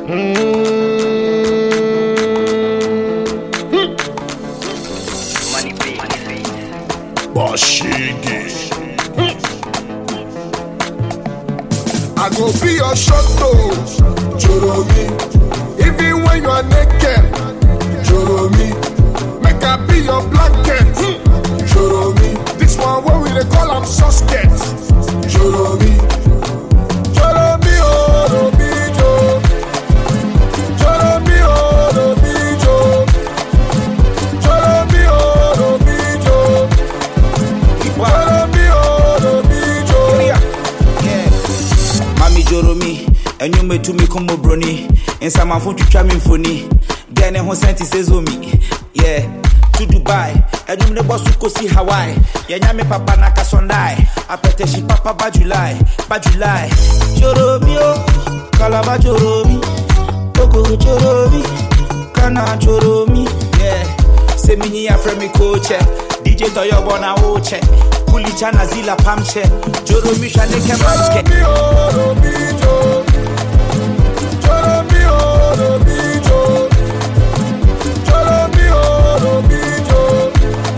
Bashigi. I go be your shotto, Joromi. Even when you are naked, Joromi. Make I be your blanket, Joromi. This one where we dey call am suspect, Joromi. Joromi, oh, Romi, Jo. Joromi, oh, Romi, Jo. Joromi, oh, Romi, Jo. Joromi, oh, Romi, Jo. Yeah. Mami Joromi, and you me to me come brony. And some of you try me funny. Then a senti says me. Yeah. To Dubai, and you never go see Hawaii. Yanyame papa naka sondai. Apeteshi papa bajulai. Joromi, oh, Kalaba Joromi. Oko Joromi, Kana Joromi. Yeah. Semini Afremi coach. DJ Toyobona Oche. Pulichana Zila Pamche. Joromi Shane Kemaske. Joromi, oh, Romi, Jo. Joromi, oh, Romi, Jo. Joromi, oh, Romi, Jo.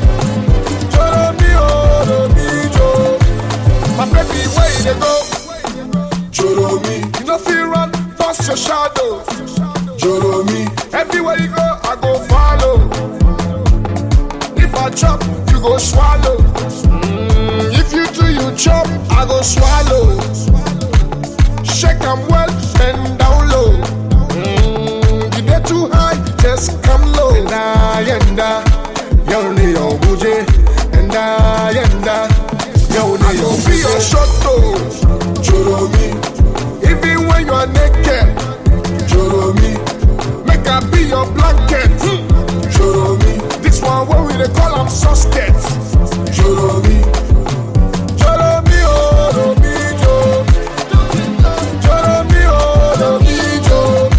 Joromi, oh, Romi, Jo. My baby, where you dey go? Joromi, you no fit run past your shadow. Joromi, everywhere you go, I go follow. If I chop, you go swallow. If you do, you chop, I go swallow. Shake 'em well and down low. You get too high, just come low. Yenda, yonde yo buje. Yenda, yonde yo buje. Be your shotto, Joromi. Even when you are naked, Joromi. Make I be your blanket, Joromi. This one where we dey call am suspect, Joromi. Joromi, oh, Romi, Jo. Joromi, oh, Romi, Jo.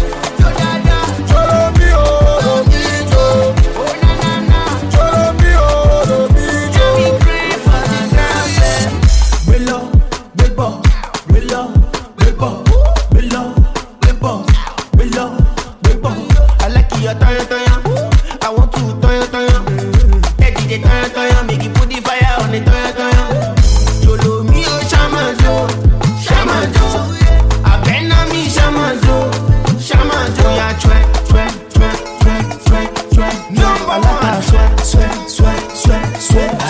Joromi, oh, Romi, Jo. Joromi, oh, Romi, Jo. I like your toya. I want to toya. Eddie the toya. Make you put the fire on the toya. Jolomi oh shamajo. Abena mi shamajo. Ya twe. Number one. Sweat.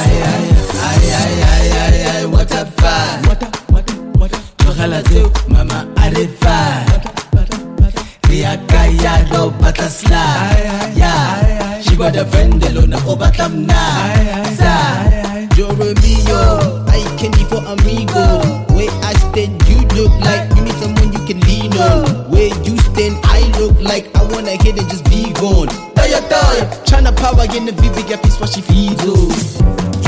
Aïe, what a vibe. Chocolate, mama, arefa. Ria kaya do batasla. Yeah, she got a friend alone, obatam na. Joromi, yo, I can't be for amigo. Where I stand, you look like you need someone you can lean on. Where you stand, I look like I wanna hit and just be gone. Toya, tryna power in the VV, get peace what she feeds.